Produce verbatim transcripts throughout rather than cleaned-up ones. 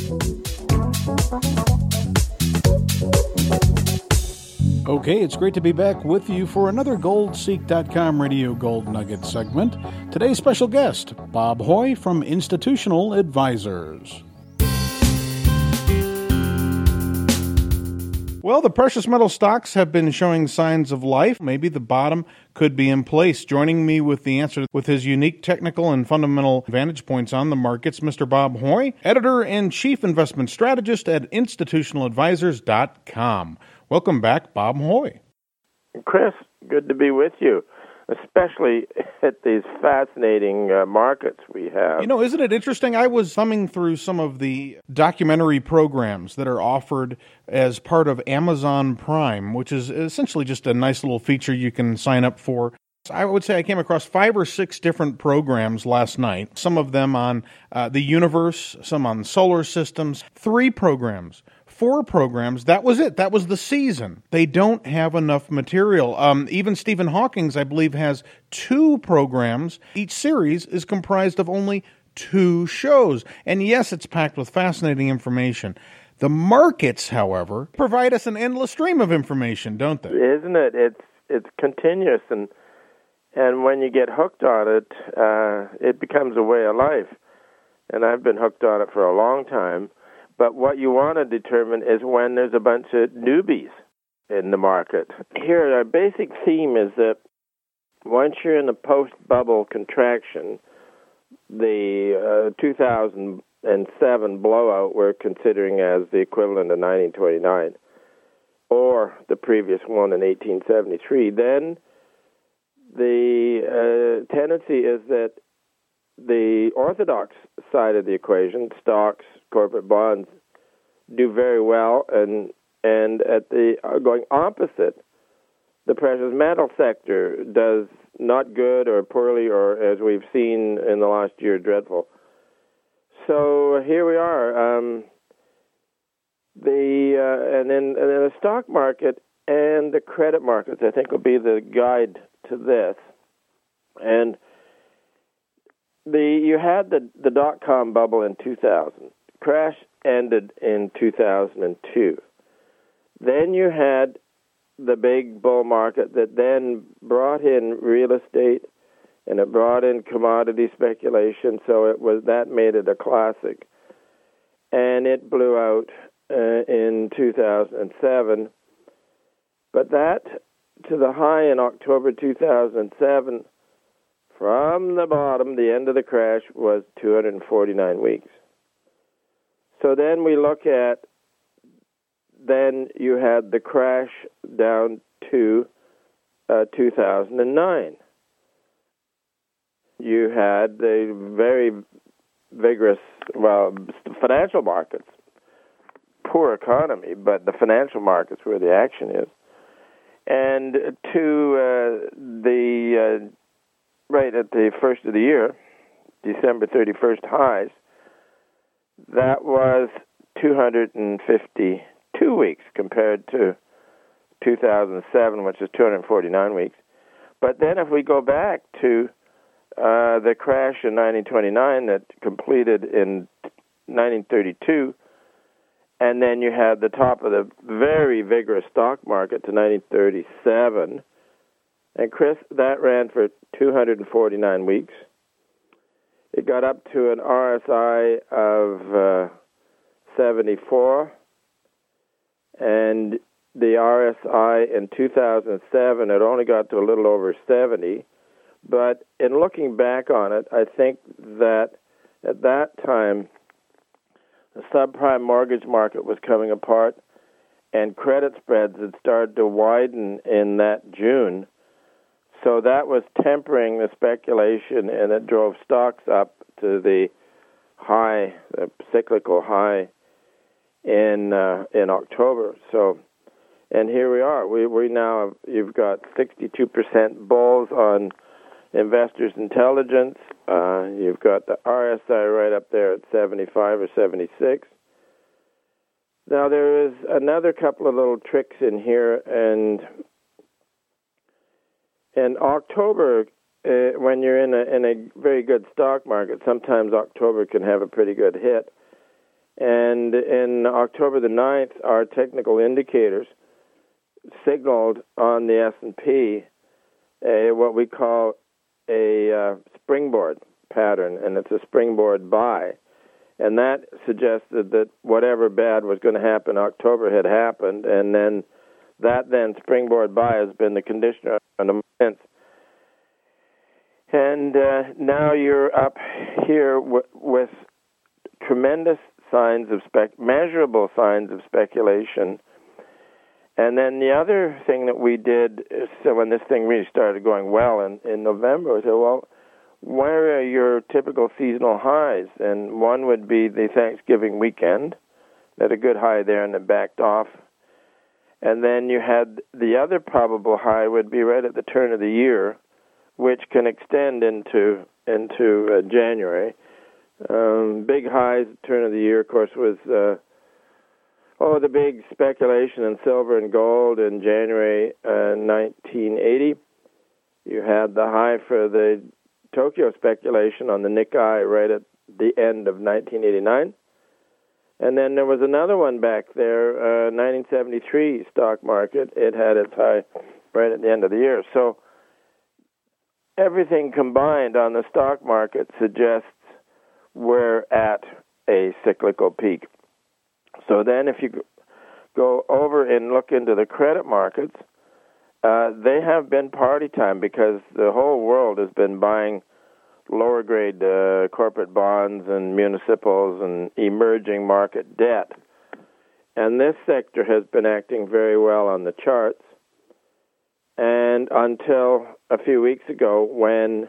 Okay, it's great to be back with you for another gold seek dot com Radio Gold Nugget segment. Today's special guest, Bob Hoye from Institutional Advisors. Well, the precious metal stocks have been showing signs of life. Maybe the bottom could be in place. Joining me with the answer with his unique technical and fundamental vantage points on the markets, Mister Bob Hoye, editor and chief investment strategist at institutional advisors dot com. Welcome back, Bob Hoye. Chris, good to be with you, especially at these fascinating uh, markets we have. You know, isn't it interesting? I was thumbing through some of the documentary programs that are offered as part of Amazon Prime, which is essentially just a nice little feature you can sign up for. I would say I came across five or six different programs last night, some of them on uh, the universe, some on solar systems, three programs. Four programs, that was it. That was the season. They don't have enough material. Um, even Stephen Hawking's, I believe, has two programs. Each series is comprised of only two shows. And yes, it's packed with fascinating information. The markets, however, provide us an endless stream of information, don't they? Isn't it? It's it's continuous, and and when you get hooked on it, uh, it becomes a way of life. And I've been hooked on it for a long time. But what you want to determine is when there's a bunch of newbies in the market. Here, our basic theme is that once you're in the post-bubble contraction, the uh, two thousand seven blowout we're considering as the equivalent of nineteen twenty-nine, or the previous one in eighteen seventy-three, then the uh, tendency is that the orthodox side of the equation, stocks, corporate bonds, do very well, and and at the uh, going opposite, the precious metal sector does not good or poorly, or as we've seen in the last year, dreadful. So here we are. Um, the uh, and then and then the stock market and the credit markets, I think, will be the guide to this. And the you had the the dot com bubble in two thousand. Crash ended in two thousand two. Then you had the big bull market that then brought in real estate, and it brought in commodity speculation, so it was that made it a classic. And it blew out uh, in two thousand seven. But that, to the high in October two thousand seven, from the bottom, the end of the crash, was two hundred forty-nine weeks. So then we look at, then you had the crash down to uh, two thousand nine. You had the very vigorous, well, financial markets, poor economy, but the financial markets where the action is. And to uh, the, uh, right at the first of the year, December thirty-first highs, that was two hundred fifty-two weeks compared to two thousand seven, which is two hundred forty-nine weeks. But then if we go back to uh, the crash in nineteen twenty-nine that completed in nineteen thirty-two, and then you had the top of the very vigorous stock market to nineteen thirty-seven, and Chris, that ran for two hundred forty-nine weeks. It got up to an R S I of uh, seventy-four, and the R S I in two thousand seven, it only got to a little over seventy. But in looking back on it, I think that at that time, the subprime mortgage market was coming apart, and credit spreads had started to widen in that June. So that was tempering the speculation, and it drove stocks up to the high, the cyclical high in uh, in October. So, and here we are. We we now have, you've got sixty-two percent bulls on Investors Intelligence. Uh, you've got the R S I right up there at seventy-five or seventy-six. Now there is another couple of little tricks in here, and in October, uh, when you're in a in a very good stock market, sometimes October can have a pretty good hit. And in October the ninth, our technical indicators signaled on the S and P a, what we call a uh, springboard pattern, and it's a springboard buy. And that suggested that whatever bad was going to happen in October had happened, and then that then springboard buy has been the conditioner on the since. And uh, now you're up here w- with tremendous signs of spec, measurable signs of speculation. And then the other thing that we did, is, so when this thing really started going well in, in November, we said, well, where are your typical seasonal highs? And one would be the Thanksgiving weekend. They had a good high there and it backed off. And then you had the other probable high would be right at the turn of the year, which can extend into into uh, January. Um, big highs at the turn of the year, of course, was uh, oh the big speculation in silver and gold in January uh, nineteen eighty. You had the high for the Tokyo speculation on the Nikkei right at the end of nineteen eighty-nine. And then there was another one back there, uh, nineteen seventy-three stock market. It had its high right at the end of the year. So everything combined on the stock market suggests we're at a cyclical peak. So then if you go over and look into the credit markets, uh, they have been party time because the whole world has been buying lower grade uh, corporate bonds and municipals and emerging market debt. And this sector has been acting very well on the charts. And until a few weeks ago when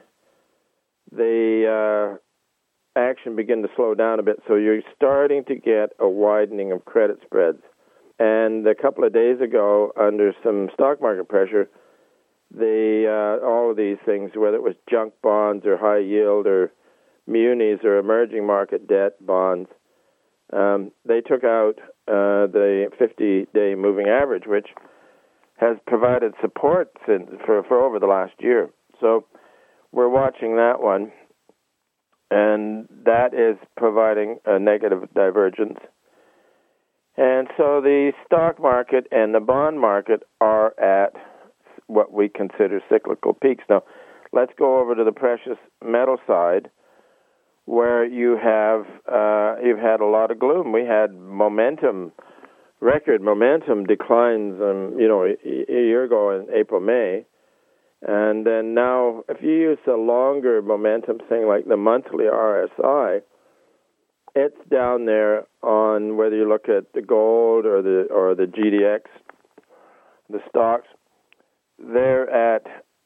the uh, action began to slow down a bit, so you're starting to get a widening of credit spreads. And a couple of days ago, under some stock market pressure, the uh, all of these things, whether it was junk bonds or high yield or munis or emerging market debt bonds, um, they took out uh, the fifty-day moving average, which has provided support since, for, for over the last year. So we're watching that one, and that is providing a negative divergence. And so the stock market and the bond market are at what we consider cyclical peaks. Now, let's go over to the precious metal side, where you have uh, you've had a lot of gloom. We had momentum, record momentum declines, um, you know, a, a year ago in April, May, and then now, if you use a longer momentum thing like the monthly R S I, it's down there on whether you look at the gold or the or the G D X, the stocks. They're at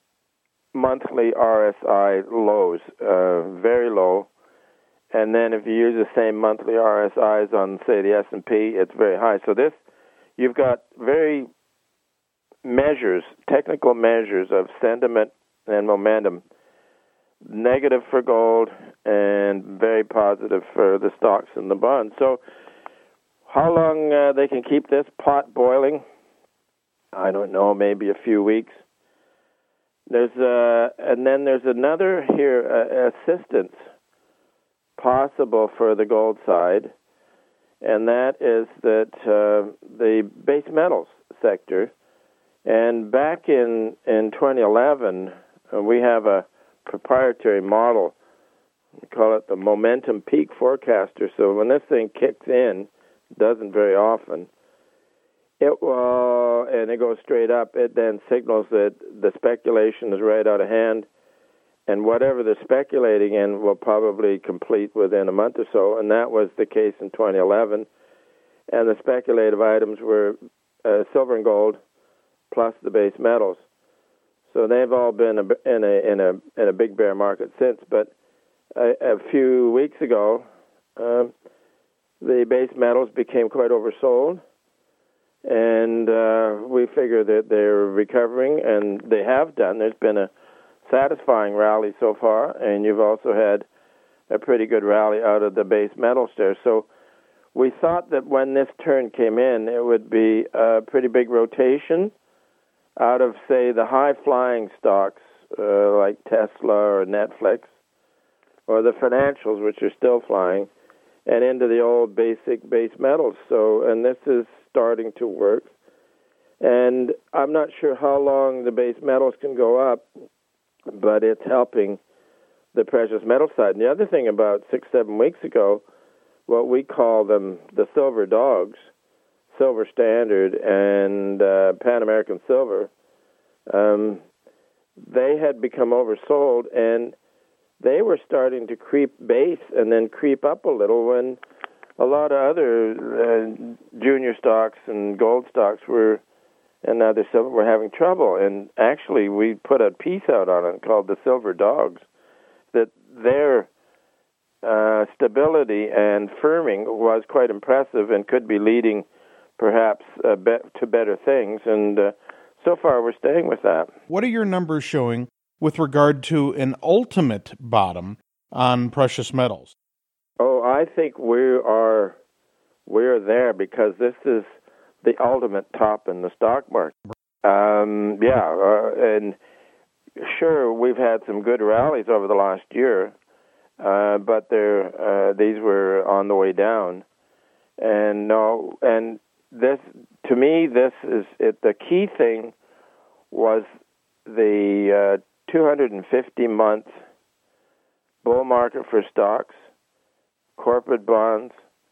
monthly R S I lows, uh, very low. And then if you use the same monthly R S Is on, say, the S and P, it's very high. So this, you've got very measures, technical measures of sentiment and momentum, negative for gold and very positive for the stocks and the bonds. So how long uh, they can keep this pot boiling, I don't know, maybe a few weeks. There's uh, and then there's another here, uh, assistance possible for the gold side, and that is that uh, the base metals sector, and back in, in twenty eleven, uh, we have a proprietary model, we call it the Momentum Peak Forecaster. So when this thing kicks in, it doesn't very often, it will, and it goes straight up, it then signals that the speculation is right out of hand, and whatever they're speculating in will probably complete within a month or so, and that was the case in twenty eleven. And the speculative items were uh, silver and gold plus the base metals. So they've all been a, in a in a in a big bear market since. But a, a few weeks ago, uh, the base metals became quite oversold, and uh, we figure that they're recovering, and they have done. There's been a satisfying rally so far, and you've also had a pretty good rally out of the base metals there. So we thought that when this turn came in, it would be a pretty big rotation out of, say, the high-flying stocks uh, like Tesla or Netflix, or the financials, which are still flying, and into the old basic base metals. So, and this is starting to work. And I'm not sure how long the base metals can go up, but it's helping the precious metal side. And the other thing about six, seven weeks ago, what we call them the silver dogs, Silver Standard and uh, Pan American Silver, um, they had become oversold, and they were starting to creep base and then creep up a little when a lot of other uh, junior stocks and gold stocks were, and other silver were having trouble. And actually, we put a piece out on it called the Silver Dogs, that their uh, stability and firming was quite impressive and could be leading perhaps uh, be- to better things. And uh, so far, we're staying with that. What are your numbers showing with regard to an ultimate bottom on precious metals? Oh, I think we are we're there, because this is the ultimate top in the stock market. Um, yeah, uh, and sure, we've had some good rallies over the last year, uh, but they're, uh, these were on the way down. And no, and this, to me, this is it. The key thing was the uh, two hundred fifty month bull market for stocks, corporate bonds,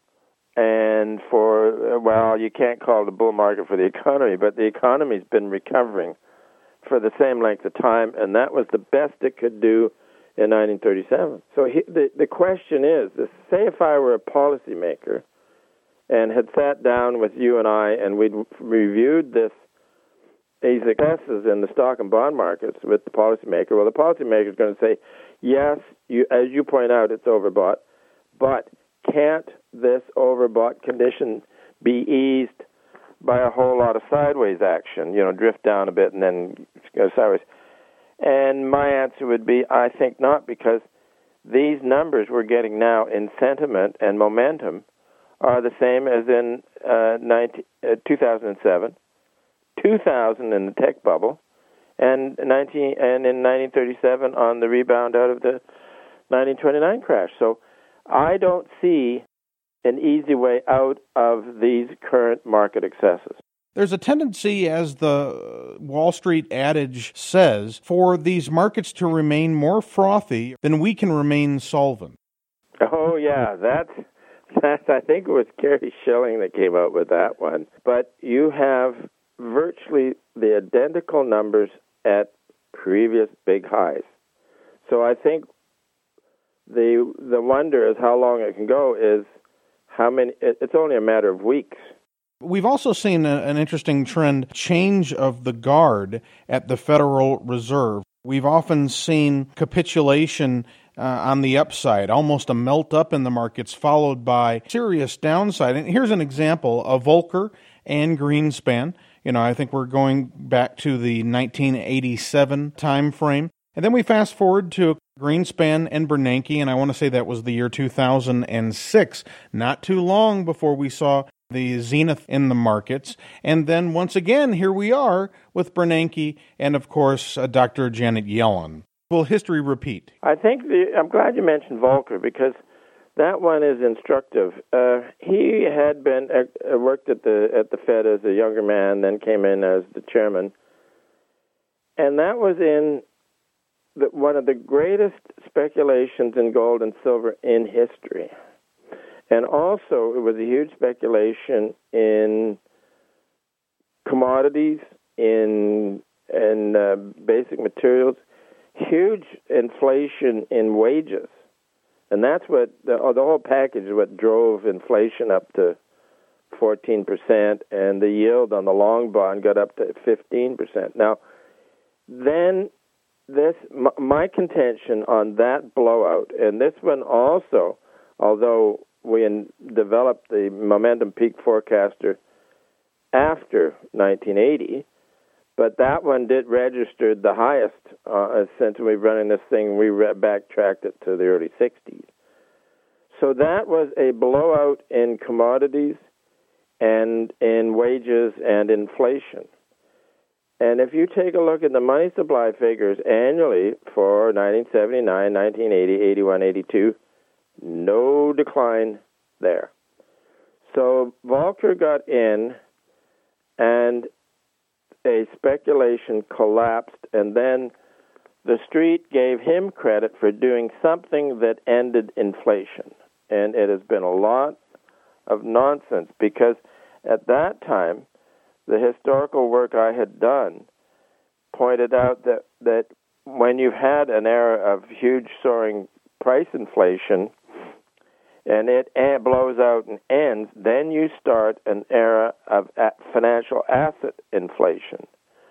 and for, well, you can't call it a bull market for the economy, but the economy's been recovering for the same length of time, and that was the best it could do in nineteen thirty-seven. So he, the the question is, is, say if I were a policymaker and had sat down with you and I and we'd reviewed this, these successes in the stock and bond markets with the policymaker, well, the policymaker is going to say, yes, you, as you point out, it's overbought, but can't this overbought condition be eased by a whole lot of sideways action, you know, drift down a bit and then go sideways? And my answer would be, I think not, because these numbers we're getting now in sentiment and momentum are the same as in uh, nineteen, uh, two thousand seven, two thousand in the tech bubble, and nineteen and in nineteen thirty-seven on the rebound out of the nineteen twenty-nine crash. So I don't see an easy way out of these current market excesses. There's a tendency, as the Wall Street adage says, for these markets to remain more frothy than we can remain solvent. Oh, yeah, that's, that's I think it was Gary Schilling that came out with that one. But you have virtually the identical numbers at previous big highs. So I think the the wonder is how long it can go is how many, it, it's only a matter of weeks. We've also seen a, an interesting trend, change of the guard at the Federal Reserve. We've often seen capitulation uh, on the upside, almost a melt up in the markets, followed by serious downside. And here's an example of Volcker and Greenspan. You know, I think we're going back to the nineteen eighty-seven time frame. And then we fast forward to Greenspan and Bernanke, and I want to say that was the year two thousand six, not too long before we saw the zenith in the markets. And then once again, here we are with Bernanke and, of course, uh, Doctor Janet Yellen. Will history repeat? I think the, I'm glad you mentioned Volcker, because that one is instructive. Uh, he had been uh, worked at the at the Fed as a younger man, then came in as the chairman, and that was in the, one of the greatest speculations in gold and silver in history. And also, it was a huge speculation in commodities, in in uh, basic materials, huge inflation in wages. And that's what, the, the whole package is what drove inflation up to fourteen percent, and the yield on the long bond got up to fifteen percent. Now, then this, my, my contention on that blowout, and this one also, although we in, developed the Momentum Peak Forecaster after nineteen eighty, but that one did register the highest uh, since we've been running this thing. We re- backtracked it to the early sixties. So that was a blowout in commodities and in wages and inflation. And if you take a look at the money supply figures annually for nineteen seventy-nine, nineteen eighty, eighty-one, eighty-two, no decline there. So Volcker got in, and a speculation collapsed, and then the street gave him credit for doing something that ended inflation. And it has been a lot of nonsense, because at that time, the historical work I had done pointed out that, that when you've had an era of huge soaring price inflation and it blows out and ends, then you start an era of financial asset inflation.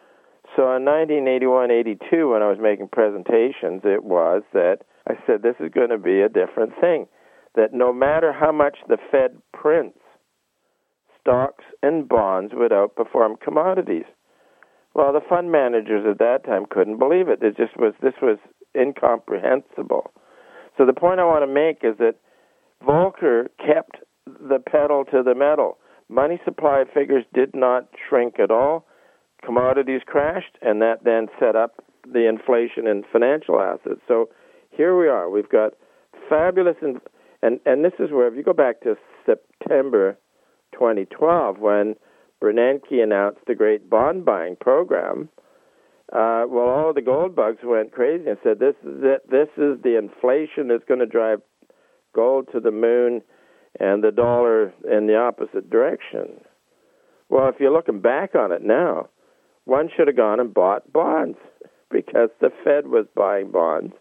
So in nineteen eighty-one eighty-two, when I was making presentations, it was that I said this is going to be a different thing, that no matter how much the Fed prints, stocks and bonds would outperform commodities. Well, the fund managers at that time couldn't believe it. It just was, this was incomprehensible. So the point I want to make is that Volcker kept the pedal to the metal. Money supply figures did not shrink at all. Commodities crashed, and that then set up the inflation in financial assets. So here we are. We've got fabulous, in, and, and this is where, if you go back to September twenty twelve, when Bernanke announced the great bond buying program, uh, well, all of the gold bugs went crazy and said, this is it. This is the inflation that's going to drive gold to the moon and the dollar in the opposite direction. Well, if you're looking back on it now, one should have gone and bought bonds because the Fed was buying bonds.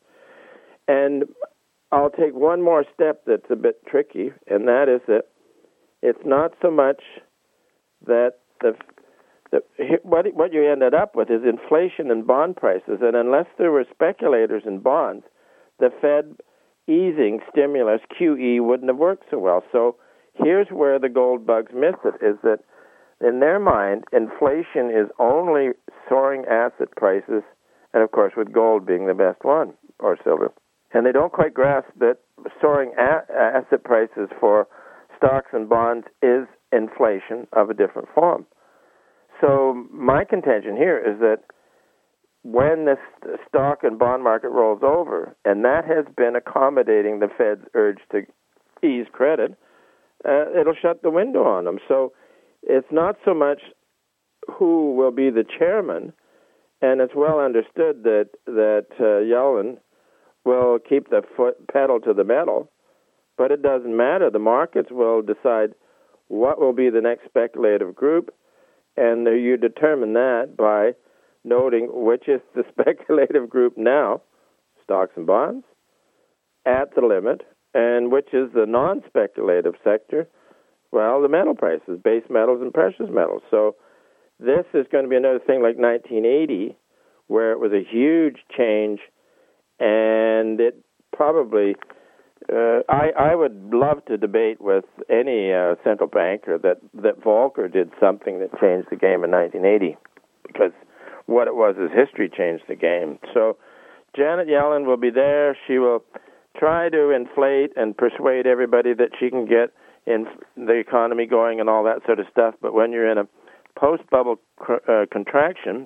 And I'll take one more step that's a bit tricky, and that is that it's not so much that the, the what what you ended up with is inflation in bond prices, and unless there were speculators in bonds, the Fed easing stimulus, Q E, wouldn't have worked so well. So here's where the gold bugs miss it, is that in their mind, inflation is only soaring asset prices, and of course with gold being the best one, or silver. And they don't quite grasp that soaring a- asset prices for stocks and bonds is inflation of a different form. So my contention here is that when this stock and bond market rolls over, and that has been accommodating the Fed's urge to ease credit, uh, it'll shut the window on them. So it's not so much who will be the chairman, and it's well understood that that uh, Yellen will keep the foot pedal to the metal, but it doesn't matter. The markets will decide what will be the next speculative group, and you determine that by noting which is the speculative group now, stocks and bonds, at the limit, and which is the non-speculative sector, well, the metal prices, base metals and precious metals. So this is going to be another thing like nineteen eighty, where it was a huge change, and it probably, uh, I, I would love to debate with any uh, central banker that, that Volcker did something that changed the game in nineteen eighty, because what it was is history changed the game. So Janet Yellen will be there. She will try to inflate and persuade everybody that she can get in the economy going and all that sort of stuff. But when you're in a post-bubble cr- uh, contraction,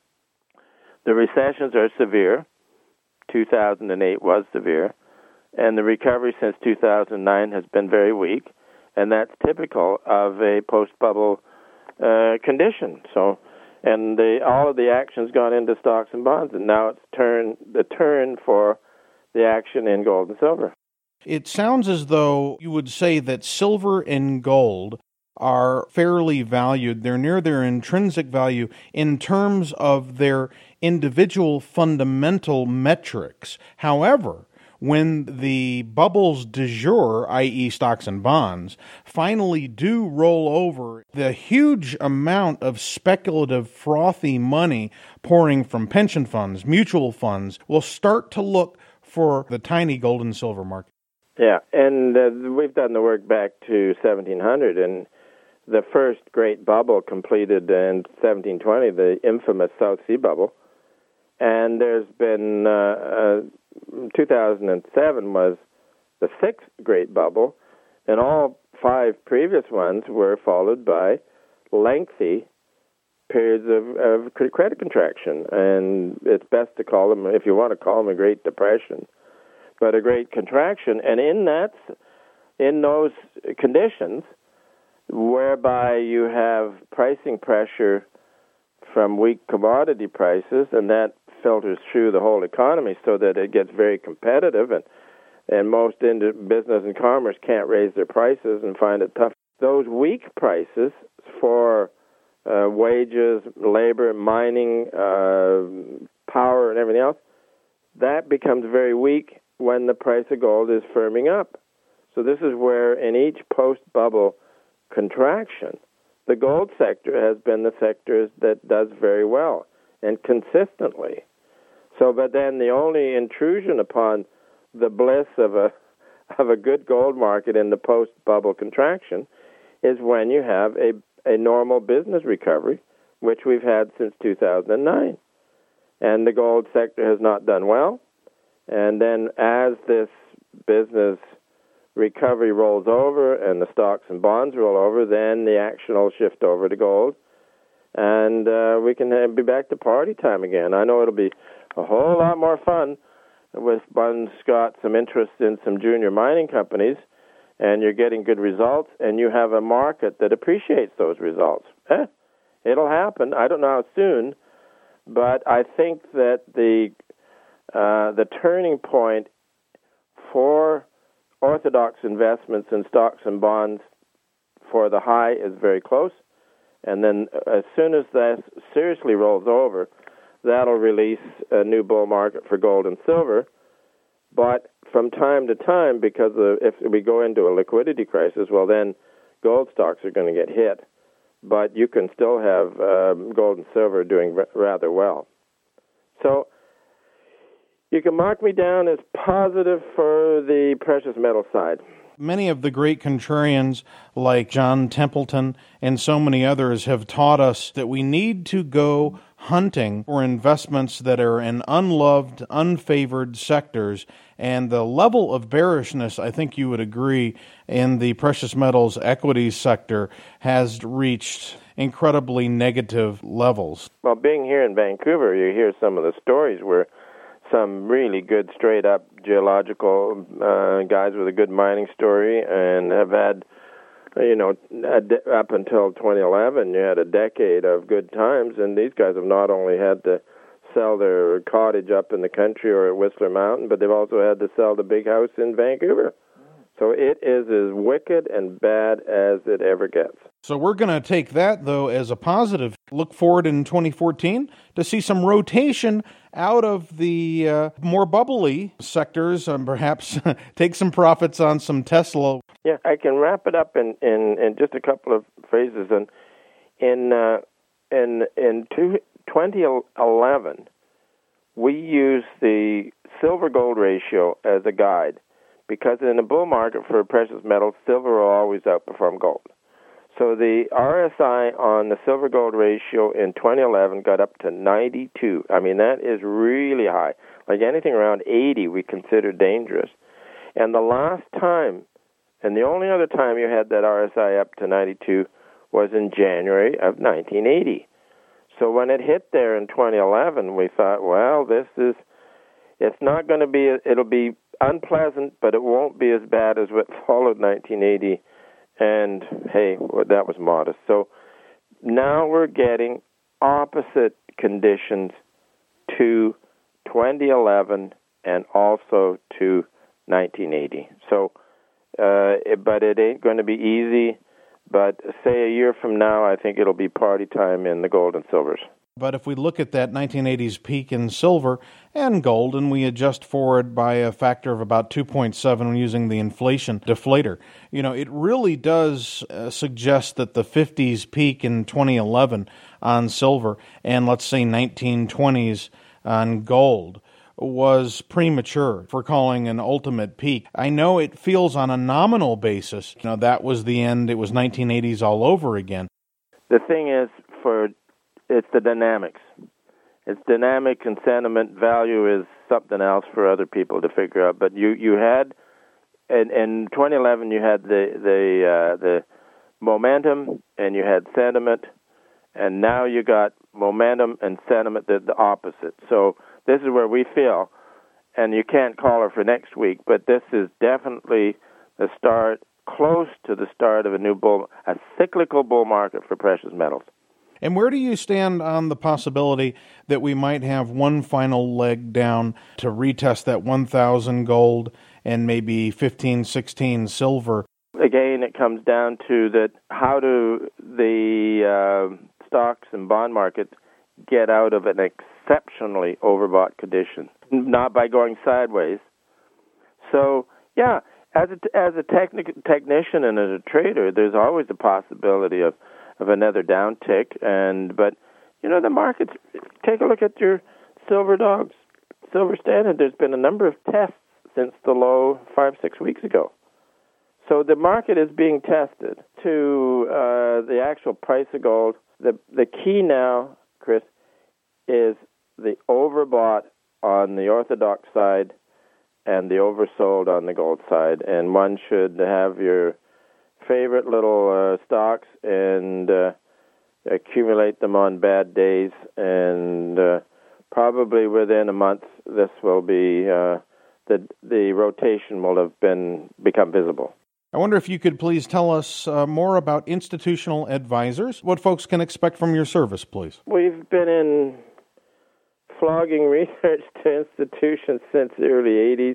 the recessions are severe. two thousand eight was severe. And the recovery since two thousand nine has been very weak. And that's typical of a post-bubble uh, condition. So, and the, all of the action's gone into stocks and bonds, and now it's turn the turn for the action in gold and silver. It sounds as though you would say that silver and gold are fairly valued. They're near their intrinsic value in terms of their individual fundamental metrics. However, when the bubbles du jour, that is stocks and bonds, finally do roll over, the huge amount of speculative, frothy money pouring from pension funds, mutual funds, will start to look for the tiny gold and silver market. Yeah, and uh, we've done the work back to seventeen hundred, and the first great bubble completed in seventeen twenty, the infamous South Sea bubble. And there's been, uh, uh, two thousand seven was the sixth great bubble, and all five previous ones were followed by lengthy periods of, of credit contraction. And it's best to call them, if you want to call them, a Great Depression, but a great contraction. And in that in those conditions, whereby you have pricing pressure from weak commodity prices, and that filters through the whole economy so that it gets very competitive, and and most into business and commerce can't raise their prices and find it tough. Those weak prices for uh, wages, labor, mining, uh, power, and everything else, that becomes very weak when the price of gold is firming up. So this is where in each post-bubble contraction, the gold sector has been the sector that does very well and consistently. So, but then the only intrusion upon the bliss of a of a good gold market in the post-bubble contraction is when you have a, a normal business recovery, which we've had since two thousand nine. And the gold sector has not done well. And then as this business recovery rolls over and the stocks and bonds roll over, then the action will shift over to gold. And uh, we can have, be back to party time again. I know it'll be a whole lot more fun with one's got some interest in some junior mining companies, and you're getting good results, and you have a market that appreciates those results. Eh, it'll happen. I don't know how soon, but I think that the uh, the turning point for orthodox investments in stocks and bonds for the high is very close. And then as soon as that seriously rolls over, that'll release a new bull market for gold and silver. But from time to time, because of, if we go into a liquidity crisis, well, then gold stocks are going to get hit. But you can still have um, gold and silver doing r- rather well. So you can mark me down as positive for the precious metal side. Many of the great contrarians like John Templeton and so many others have taught us that we need to go hunting for investments that are in unloved, unfavored sectors. And the level of bearishness, I think you would agree, in the precious metals equities sector has reached incredibly negative levels. Well, being here in Vancouver, you hear some of the stories where some really good straight-up geological uh, guys with a good mining story and have had, you know, de- up until twenty eleven, you had a decade of good times, and these guys have not only had to sell their cottage up in the country or at Whistler Mountain, but they've also had to sell the big house in Vancouver. So it is as wicked and bad as it ever gets. So we're going to take that, though, as a positive. Look forward in twenty fourteen to see some rotation out of the uh, more bubbly sectors and perhaps take some profits on some Tesla. Yeah, I can wrap it up in, in, in just a couple of phrases. And in uh, in in two, twenty eleven, we used the silver-gold ratio as a guide because in a bull market for precious metals, silver will always outperform gold. So the R S I on the silver-gold ratio in twenty eleven got up to ninety-two. I mean, that is really high. Like anything around eighty we consider dangerous. And the last time, and the only other time you had that R S I up to ninety-two was in January of nineteen eighty. So when it hit there in twenty eleven, we thought, well, this is, it's not going to be, it'll be unpleasant, but it won't be as bad as what followed nineteen eighty. And, hey, well, that was modest. So now we're getting opposite conditions to twenty eleven and also to nineteen eighty. So, uh, it, but it ain't going to be easy. But say a year from now, I think it'll be party time in the gold and silvers. But if we look at that nineteen eighties peak in silver and gold, and we adjust forward by a factor of about two point seven using the inflation deflator, you know, it really does uh, suggest that the fifties peak in twenty eleven on silver and let's say nineteen twenties on gold was premature for calling an ultimate peak. I know it feels on a nominal basis, you know, that was the end, it was nineteen eighties all over again. The thing is, for it's the dynamics. It's dynamic and sentiment. Value is something else for other people to figure out. But you, you had, in, in twenty eleven, you had the the uh, the momentum and you had sentiment, and now you got momentum and sentiment, the, the opposite. So this is where we feel, and you can't call her for next week, but this is definitely the start, close to the start of a new bull, a cyclical bull market for precious metals. And where do you stand on the possibility that we might have one final leg down to retest that one thousand gold and maybe fifteen, sixteen silver? Again, it comes down to that how do the uh, stocks and bond markets get out of an exceptionally overbought condition? Not by going sideways. So, yeah, as a, as a technic, technician and as a trader, there's always the possibility of of another downtick, and but you know the markets. Take a look at your silver dogs, silver standard. There's been a number of tests since the low five six weeks ago. So the market is being tested to uh, the actual price of gold. The the key now, Chris, is the overbought on the orthodox side and the oversold on the gold side, and one should have your favorite little uh, stocks and uh, accumulate them on bad days, and uh, probably within a month this will be uh, the the rotation will have been become visible. I wonder if you could please tell us uh, more about Institutional Advisors, what folks can expect from your service, please. We've been in flogging research to institutions since the early eighties,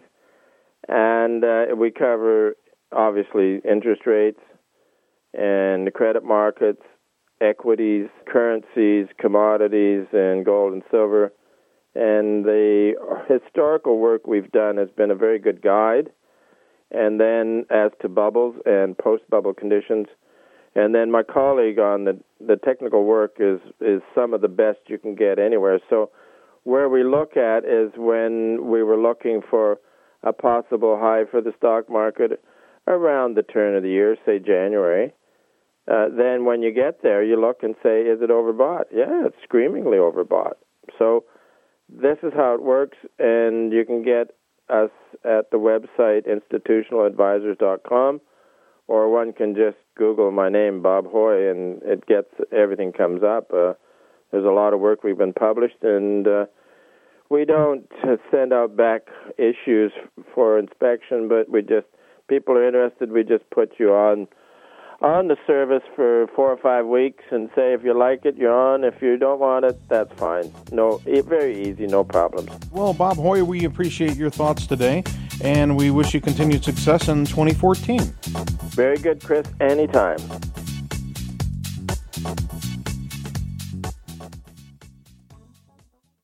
and uh, we cover obviously interest rates and the credit markets, equities, currencies, commodities, and gold and silver. And the historical work we've done has been a very good guide. And then as to bubbles and post-bubble conditions, and then my colleague on the, the technical work is, is some of the best you can get anywhere. So where we look at is when we were looking for a possible high for the stock market around the turn of the year, say January. Uh, then when you get there, you look and say, is it overbought? Yeah, it's screamingly overbought. So this is how it works, and you can get us at the website institutional advisors dot com, or one can just Google my name, Bob Hoye, and it gets everything comes up. Uh, there's a lot of work we've been published, and uh, we don't send out back issues for inspection, but we just people are interested, we just put you on on the service for four or five weeks and say if you like it, you're on. If you don't want it, that's fine. No, very easy, no problems. Well, Bob Hoye, we appreciate your thoughts today, and we wish you continued success in twenty fourteen. Very good, Chris. Anytime.